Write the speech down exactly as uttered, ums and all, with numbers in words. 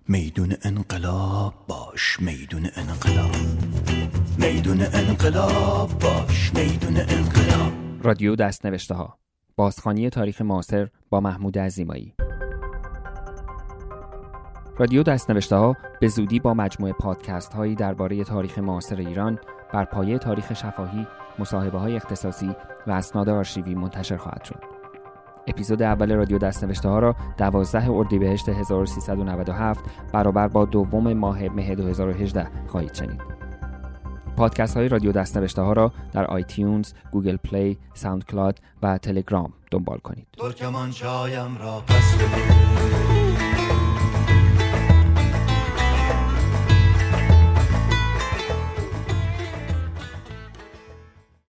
میدون انقلاب باش، میدون انقلاب، میدون انقلاب باش، میدون انقلاب. رادیو دستنوشته ها، بازخوانی تاریخ معاصر با محمود عظیمایی. رادیو دستنوشته ها به زودی با مجموعه پادکست هایی درباره تاریخ معاصر ایران بر پایه تاریخ شفاهی، مصاحبه های اختصاصی و اسناد آرشیوی منتشر خواهد شد. اپیزود اول رادیو دستنوشته ها را دوازده اردیبهشت هزار و سیصد و نود و هفت برابر با دوم ماه مه دو هزار و هجده خواهید شنید. پادکست های رادیو دستنوشته ها را در آیتیونز، گوگل پلی، ساوند کلاود و تلگرام دنبال کنید. ترکمان چایم را پس بده،